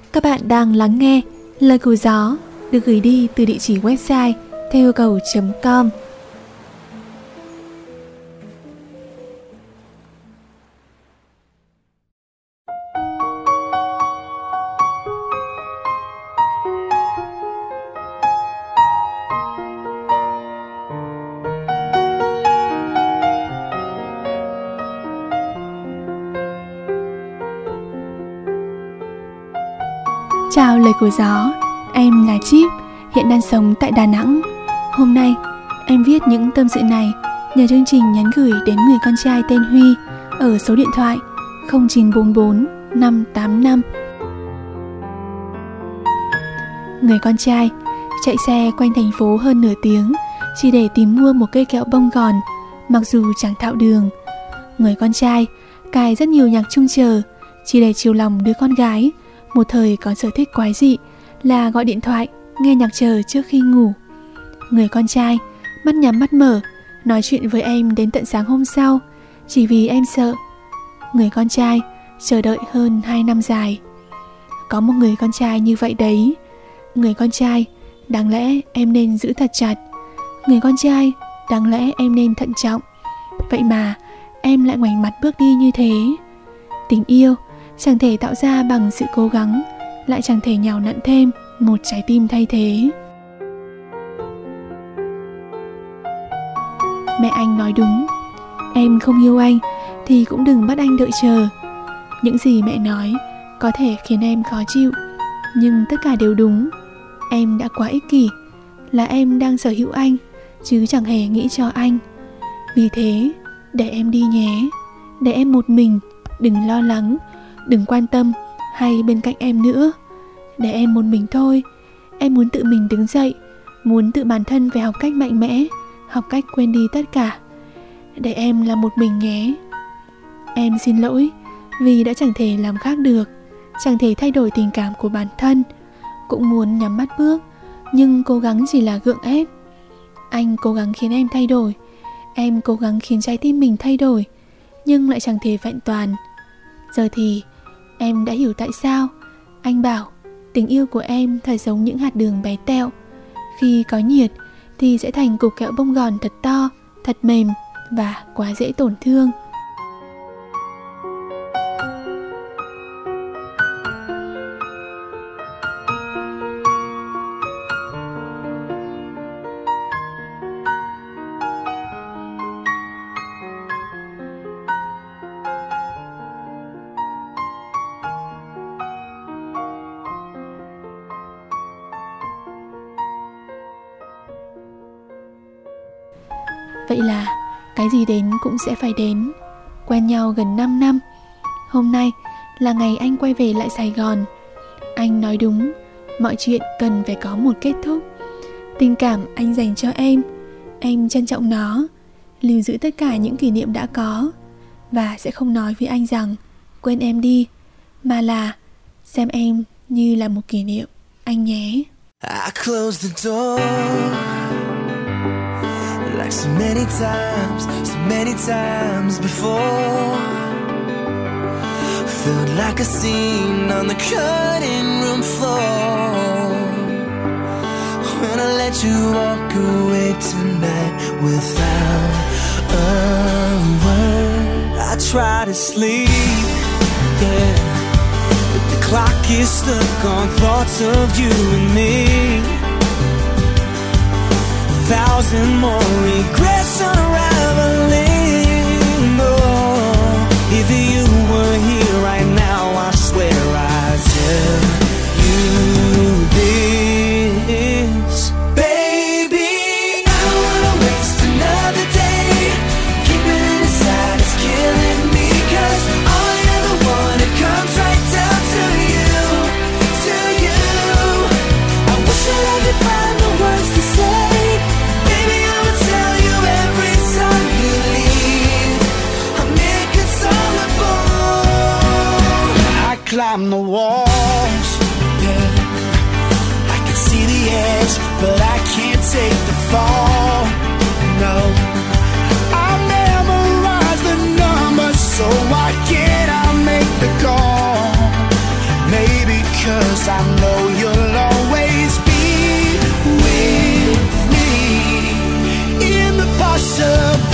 Các bạn đang lắng nghe Lời Của Gió được gửi đi từ địa chỉ website theo yêu cầu.com. Chào Lời Của Gió, em là Chip, hiện đang sống tại Đà Nẵng. Hôm nay, em viết những tâm sự này nhờ chương trình nhắn gửi đến người con trai tên Huy ở số điện thoại 0944 585. Người con trai chạy xe quanh thành phố hơn nửa tiếng chỉ để tìm mua một cây kẹo bông gòn, mặc dù chẳng thạo đường. Người con trai cài rất nhiều nhạc trung chờ chỉ để chiều lòng đứa con gái một thời có sở thích quái dị là gọi điện thoại nghe nhạc chờ trước khi ngủ. Người con trai mắt nhắm mắt mở nói chuyện với em đến tận sáng hôm sau chỉ vì em sợ. Người con trai chờ đợi hơn 2 năm dài. Có một người con trai như vậy đấy. Người con trai đáng lẽ em nên giữ thật chặt. Người con trai đáng lẽ em nên thận trọng. Vậy mà em lại ngoảnh mặt bước đi như thế. Tình yêu chẳng thể tạo ra bằng sự cố gắng, lại chẳng thể nhào nặn thêm một trái tim thay thế. Mẹ anh nói đúng. Em không yêu anh thì cũng đừng bắt anh đợi chờ. Những gì mẹ nói có thể khiến em khó chịu, nhưng tất cả đều đúng. Em đã quá ích kỷ, là em đang sở hữu anh chứ chẳng hề nghĩ cho anh. Vì thế, để em đi nhé. Để em một mình, đừng lo lắng, đừng quan tâm hay bên cạnh em nữa. Để em một mình thôi. Em muốn tự mình đứng dậy, muốn tự bản thân phải học cách mạnh mẽ, học cách quên đi tất cả. Để em là một mình nhé. Em xin lỗi vì đã chẳng thể làm khác được, chẳng thể thay đổi tình cảm của bản thân. Cũng muốn nhắm mắt bước, nhưng cố gắng chỉ là gượng ép. Anh cố gắng khiến em thay đổi, em cố gắng khiến trái tim mình thay đổi, nhưng lại chẳng thể vẹn toàn. Giờ thì em đã hiểu tại sao anh bảo tình yêu của em thật giống những hạt đường bé tẹo. Khi có nhiệt thì sẽ thành cục kẹo bông gòn thật to, thật mềm và quá dễ tổn thương. Vậy là cái gì đến cũng sẽ phải đến. Quen nhau gần 5 năm. Hôm nay là ngày anh quay về lại Sài Gòn. Anh nói đúng, mọi chuyện cần phải có một kết thúc. Tình cảm anh dành cho em trân trọng nó, lưu giữ tất cả những kỷ niệm đã có. Và sẽ không nói với anh rằng quên em đi, mà là xem em như là một kỷ niệm anh nhé. I closed the door like so many times before. Felt like a scene on the cutting room floor. When I let you walk away tonight without a word. I try to sleep, yeah, but the clock is stuck on thoughts of you and me. 1,000 more regrets unraveling. Oh, if you were here right now, I swear I'd tell you this. Baby, I don't wanna waste another day. Keeping it inside is killing me, 'cause all I ever wanted comes right down to you, to you. I wish that I could find the words to say. Climb the walls, yeah. I can see the edge, but I can't take the fall. No, I memorize the numbers, so why can't I make the call? Maybe 'cause I know you'll always be with me in the possibility.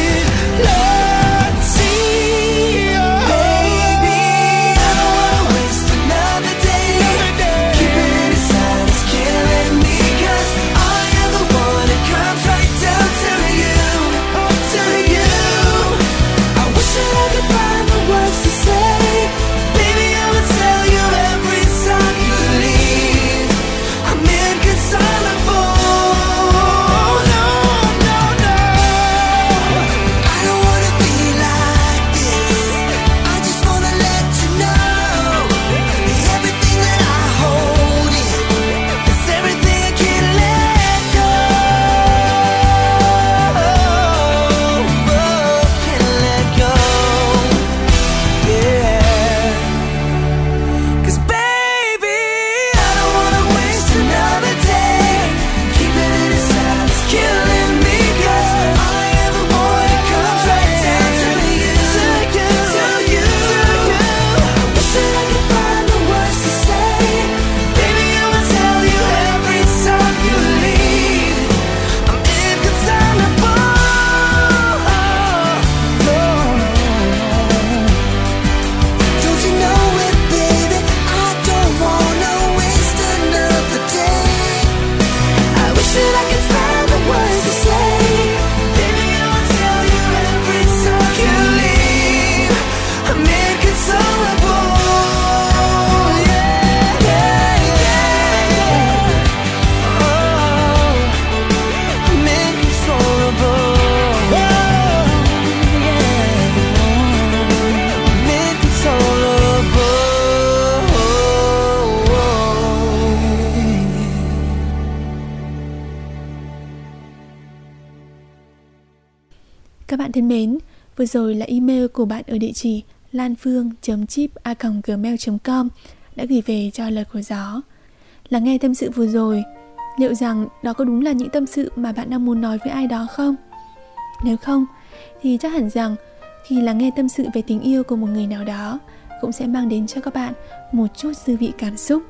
Các bạn thân mến, vừa rồi là email của bạn ở địa chỉ lanphương.chip@gmail.com đã gửi về cho Lời Của Gió. Lắng nghe tâm sự vừa rồi, liệu rằng đó có đúng là những tâm sự mà bạn đang muốn nói với ai đó không? Nếu không, thì chắc hẳn rằng khi lắng nghe tâm sự về tình yêu của một người nào đó cũng sẽ mang đến cho các bạn một chút dư vị cảm xúc.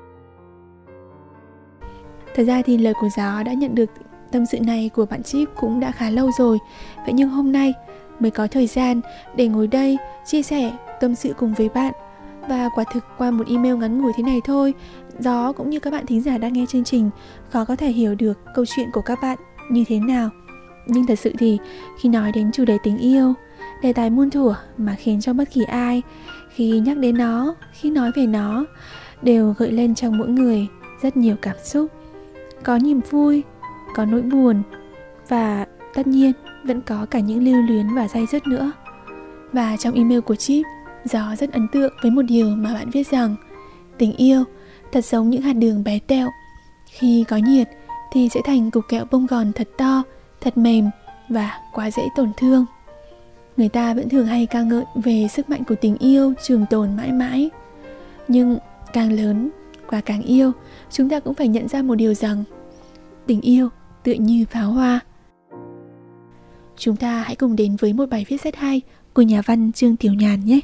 Thật ra thì Lời Của Gió đã nhận được tâm sự này của bạn Chip cũng đã khá lâu rồi. Vậy nhưng hôm nay mới có thời gian để ngồi đây chia sẻ tâm sự cùng với bạn. Và quả thực qua một email ngắn ngủi thế này thôi, Gió cũng như các bạn thính giả đang nghe chương trình khó có thể hiểu được câu chuyện của các bạn như thế nào. Nhưng thật sự thì khi nói đến chủ đề tình yêu, đề tài muôn thuở mà khiến cho bất kỳ ai khi nhắc đến nó, khi nói về nó đều gợi lên trong mỗi người rất nhiều cảm xúc. Có niềm vui, có nỗi buồn và tất nhiên vẫn có cả những lưu luyến và day dứt nữa. Và trong email của Chip, Gió rất ấn tượng với một điều mà bạn viết rằng tình yêu thật giống những hạt đường bé tẹo. Khi có nhiệt thì sẽ thành cục kẹo bông gòn thật to, thật mềm và quá dễ tổn thương. Người ta vẫn thường hay ca ngợi về sức mạnh của tình yêu trường tồn mãi mãi. Nhưng càng lớn và càng yêu, chúng ta cũng phải nhận ra một điều rằng tình yêu tựa như pháo hoa. Chúng ta hãy cùng đến với một bài viết rất hay của nhà văn Trương Tiểu Nhàn nhé.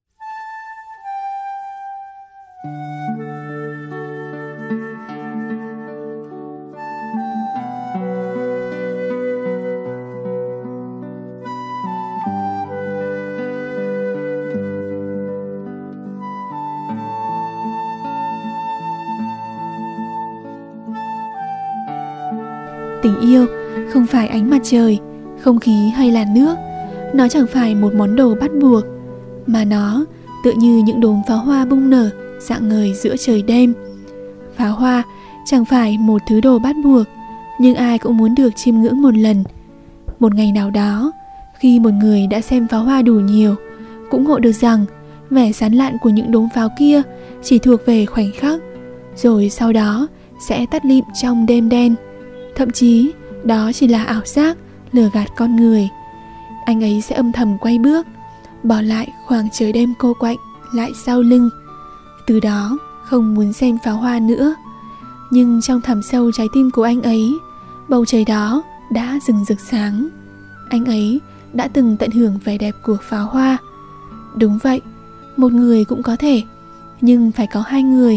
Tình yêu không phải ánh mặt trời, không khí hay là nước. Nó chẳng phải một món đồ bắt buộc, mà nó tựa như những đốm pháo hoa bung nở rạng ngời giữa trời đêm. Pháo hoa chẳng phải một thứ đồ bắt buộc, nhưng ai cũng muốn được chiêm ngưỡng một lần. Một ngày nào đó, khi một người đã xem pháo hoa đủ nhiều, cũng ngộ được rằng vẻ sáng lạn của những đốm pháo kia chỉ thuộc về khoảnh khắc, rồi sau đó sẽ tắt lịm trong đêm đen. Thậm chí đó chỉ là ảo giác lừa gạt con người. Anh ấy sẽ âm thầm quay bước, bỏ lại khoảng trời đêm cô quạnh lại sau lưng. Từ đó không muốn xem pháo hoa nữa. Nhưng trong thẳm sâu trái tim của anh ấy, bầu trời đó đã rừng rực sáng. Anh ấy đã từng tận hưởng vẻ đẹp của pháo hoa. Đúng vậy, một người cũng có thể, nhưng phải có hai người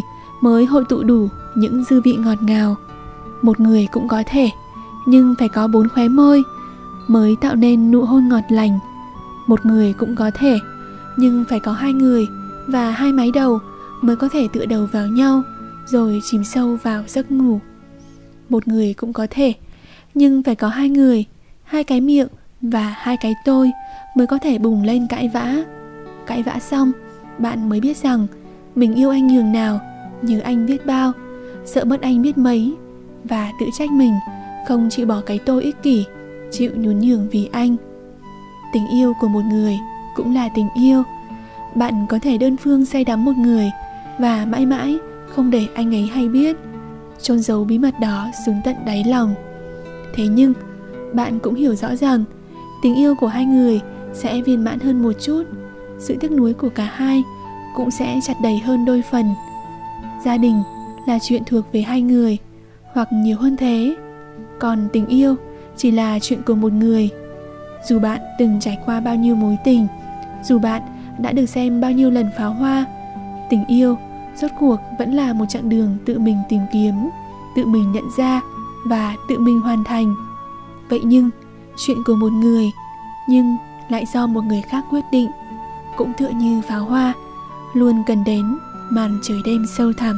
mới hội tụ đủ những dư vị ngọt ngào. Một người cũng có thể, nhưng phải có 4 khóe môi mới tạo nên nụ hôn ngọt lành. Một người cũng có thể, nhưng phải có 2 người và 2 mái đầu mới có thể tựa đầu vào nhau rồi chìm sâu vào giấc ngủ. Một người cũng có thể, nhưng phải có 2 người, 2 cái miệng và 2 cái tôi mới có thể bùng lên cãi vã. Cãi vã xong, bạn mới biết rằng mình yêu anh nhường nào, nhớ anh biết bao, sợ mất anh biết mấy, và tự trách mình không chịu bỏ cái tôi ích kỷ, chịu nhún nhường vì anh. Tình yêu của một người cũng là tình yêu. Bạn có thể đơn phương say đắm một người và mãi mãi không để anh ấy hay biết, chôn giấu bí mật đó xuống tận đáy lòng. Thế nhưng bạn cũng hiểu rõ rằng tình yêu của 2 người sẽ viên mãn hơn một chút. Sự tiếc nuối của cả hai cũng sẽ chặt đầy hơn đôi phần. Gia đình là chuyện thuộc về 2 người, hoặc nhiều hơn thế. Còn tình yêu chỉ là chuyện của một người. Dù bạn từng trải qua bao nhiêu mối tình, dù bạn đã được xem bao nhiêu lần pháo hoa, tình yêu rốt cuộc vẫn là một chặng đường tự mình tìm kiếm, tự mình nhận ra và tự mình hoàn thành. Vậy nhưng chuyện của một người nhưng lại do một người khác quyết định, cũng tựa như pháo hoa luôn cần đến màn trời đêm sâu thẳm.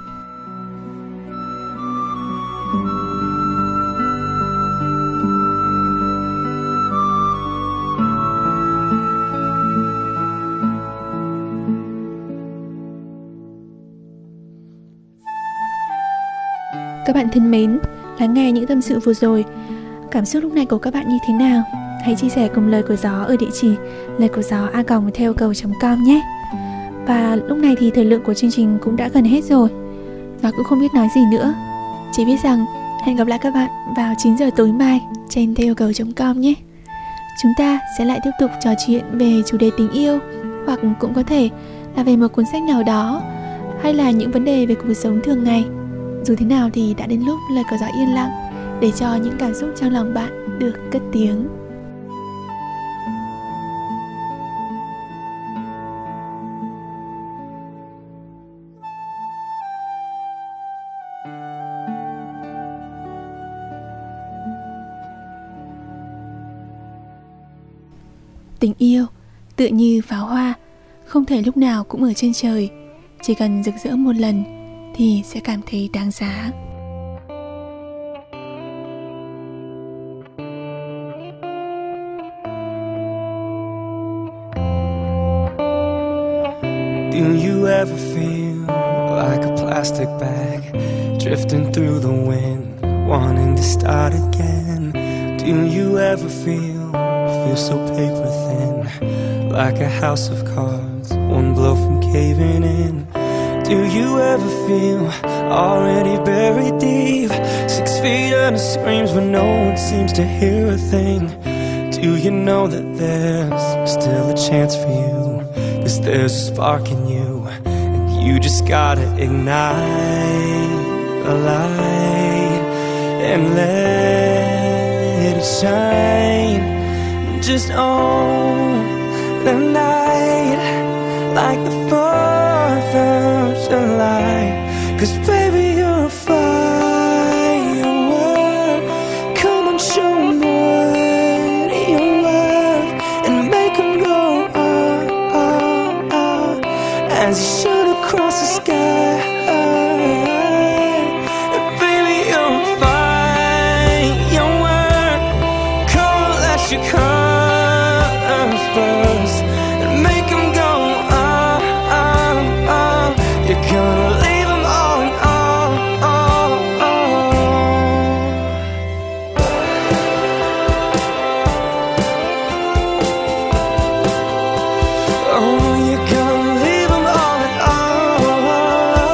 Các bạn thân mến, lắng nghe những tâm sự vừa rồi, cảm xúc lúc này của các bạn như thế nào? Hãy chia sẻ cùng Lời Của Gió ở địa chỉ lờicogió@theo.com nhé. Và lúc này thì thời lượng của chương trình cũng đã gần hết rồi, và cũng không biết nói gì nữa. Chỉ biết rằng hẹn gặp lại các bạn vào 9 giờ tối mai trên theo.com nhé. Chúng ta sẽ lại tiếp tục trò chuyện về chủ đề tình yêu, hoặc cũng có thể là về một cuốn sách nào đó, hay là những vấn đề về cuộc sống thường ngày. Dù thế nào thì đã đến lúc Lời Của Gió yên lặng để cho những cảm xúc trong lòng bạn được cất tiếng. Tình yêu tựa như pháo hoa, không thể lúc nào cũng ở trên trời. Chỉ cần rực rỡ một lần thì sẽ cảm thấy đáng giá. Do you ever feel like a plastic bag drifting through the wind, wanting to start again? Do you ever feel so paper thin, like a house of cards, one blow from caving in? Do you ever feel already buried deep, 6 feet under screams when no one seems to hear a thing? Do you know that there's still a chance for you, 'cause there's a spark in you, and you just gotta ignite a light and let it shine. Just own the night like the 4th of July, 'cause baby you're a firework. Come on, show 'em what you're worth and make 'em go as you shoot across the sky. Baby you're a firework. Come on, let you come and make 'em go you're gonna leave 'em all in all. Oh, you're gonna leave 'em all in all.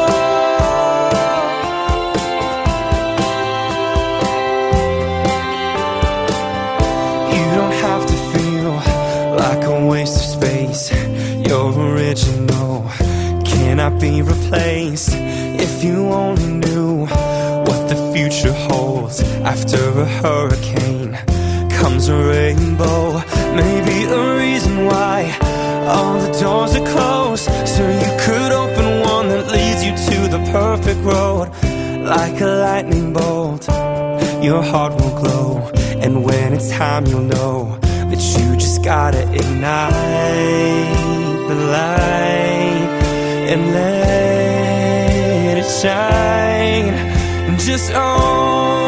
You don't have to feel like a waste of space. You're original, cannot be replaced. If you only knew what the future holds, after a hurricane comes a rainbow. Maybe a reason why all the doors are closed, so you could open one that leads you to the perfect road. Like a lightning bolt, your heart will glow. And when it's time, you'll know that you just gotta ignite the light and let it shine. Just own